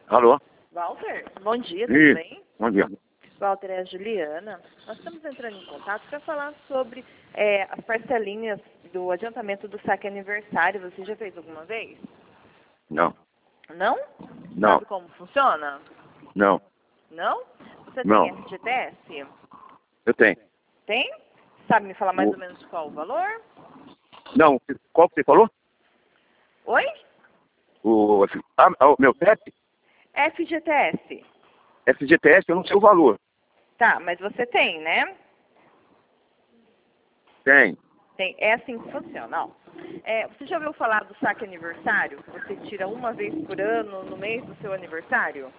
Alô? Walter, bom dia, tudo Ih, bem? bom dia. Walter, é a Juliana. Nós estamos entrando em contato para falar sobre as parcelinhas do adiantamento do saque aniversário. Você já fez alguma vez? Não, Não? não, Sabe como funciona? não, Não? Você não. tem FGTS? Eu tenho. Tem? Sabe me falar mais O- ou menos qual o valor? Não, qual que você falou? Oi? O meu PEP? FGTS. FGTS, eu não sei o valor. Tá, mas você tem, né? Tem. Tem. É assim que funciona, ó. Você já ouviu falar do saque aniversário? Que você tira uma vez por ano no mês do seu aniversário?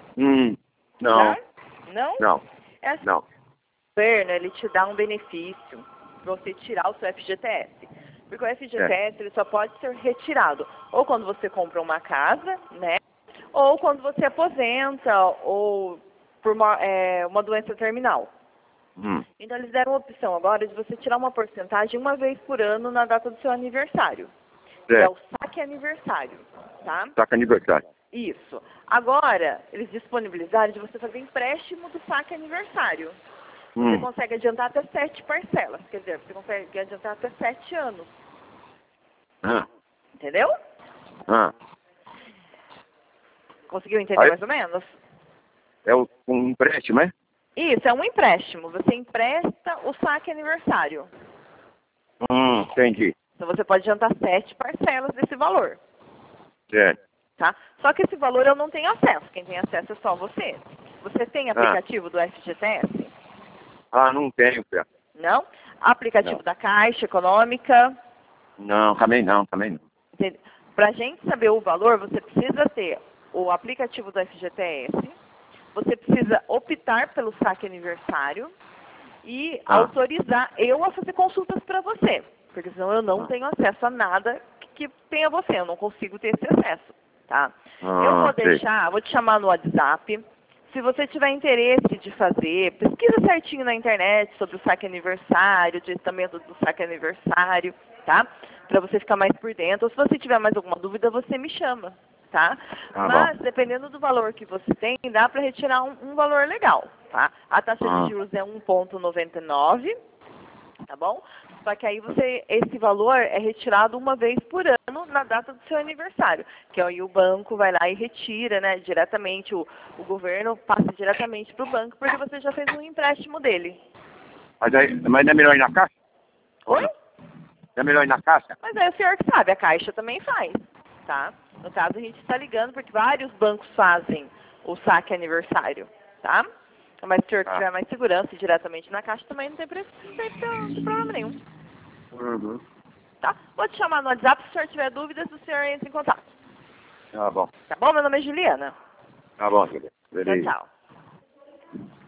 Não, Já? Não? não, É assim, não. o governo, ele te dá um benefício para você tirar o seu FGTS. Porque o FGTS, ele só pode ser retirado ou quando você compra uma casa, né? Ou quando você aposenta, ou por uma doença terminal. Então, eles deram a opção agora de você tirar uma porcentagem uma vez por ano na data do seu aniversário. Que é o saque aniversário, tá? Saca aniversário. Isso. Agora, eles disponibilizaram de você fazer empréstimo do saque aniversário. Você consegue adiantar até 7 parcelas. Quer dizer, você consegue adiantar até 7 anos. Ah, Entendeu? ah. Conseguiu entender Aí, mais ou menos? é um empréstimo, é? Isso, é um empréstimo. Você empresta o saque aniversário. Entendi. Então, você pode adiantar 7 parcelas desse valor. Certo. Tá? Só que esse valor eu não tenho acesso. Quem tem acesso é só você. Você tem aplicativo do FGTS? Ah, não tenho, Pé. Não? Aplicativo Não. da Caixa Econômica? Não, também não, também não. Para a gente saber o valor, você precisa ter o aplicativo do FGTS, você precisa optar pelo saque aniversário e autorizar eu a fazer consultas para você. Porque senão eu não tenho acesso a nada que tenha você, eu não consigo ter esse acesso. Tá? Eu vou deixar, vou te chamar no WhatsApp. Se você tiver interesse de fazer, pesquisa certinho na internet sobre o saque aniversário, o testamento do saque aniversário, tá? Para você ficar mais por dentro. Ou se você tiver mais alguma dúvida, você me chama, tá? Mas, dependendo do valor que você tem, dá para retirar um valor legal, tá? A taxa de juros é 1,99, tá bom? Só que aí esse valor é retirado uma vez por ano na data do seu aniversário. Que aí o banco vai lá e retira, né, diretamente, o governo passa diretamente para o banco, porque você já fez um empréstimo dele. Mas não é melhor ir na caixa? Oi? Não é melhor ir na caixa? Mas é o senhor que sabe, a Caixa também faz, tá? No caso, a gente está ligando porque vários bancos fazem o saque aniversário, tá? Mas se o senhor tiver mais segurança e diretamente na Caixa, também não tem problema nenhum. Tá? Vou te chamar no WhatsApp, se o senhor tiver dúvidas, o senhor entra em contato. Tá bom. Tá bom? Meu nome é Juliana. Tá bom, Juliana. Beleza. Tchau, tchau.